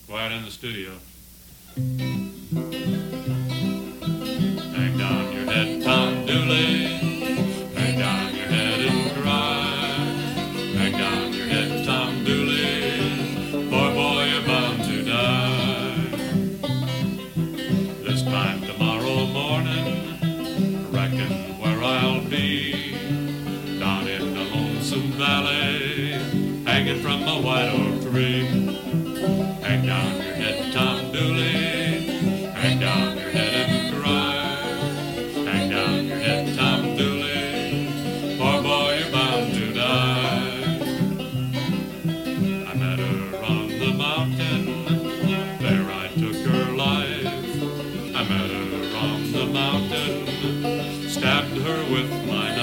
Quiet in the studio. Hang down your head, Tom Dooley. Hang down your head and cry. Hang down your head, Tom Dooley. Poor boy, you're bound to die. This time tomorrow morning, reckon where I'll be. Down in the Lonesome Valley, hanging from a white oak tree. Hang down your head, Tom Dooley. Hang down your head and cry. Hang down your head, Tom Dooley. Poor boy, you're bound to die. I met her on the mountain. There I took her life. I met her on the mountain. Stabbed her with my knife.